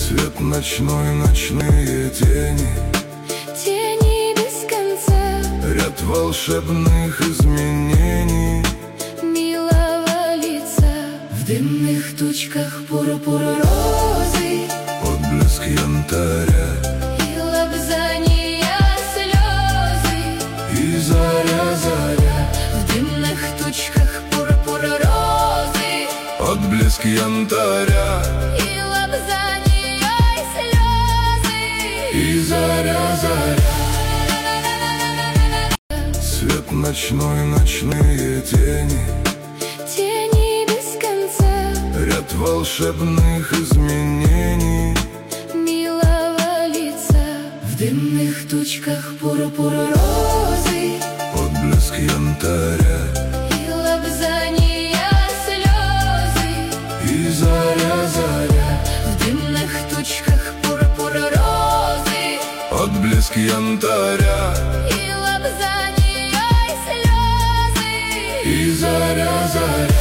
Свет ночной, ночные тени, тени без конца, ряд волшебных изменений милого лица. В дымных тучках пурпур розы, отблеск янтаря и лобзания слезы, и заря, заря. в дымных тучках пурпур розы, Отблеск янтаря и лобзания слезы, и заря, заря. Свет ночной, ночные тени, тени без конца, ряд волшебных изменений милого лица. В дымных тучках пурпур розы, отблеск янтаря и лобзания слезы, и заря, заря. в дымных тучках пурпур розы, Отблеск янтаря и лобзания слезы, и заря, заря.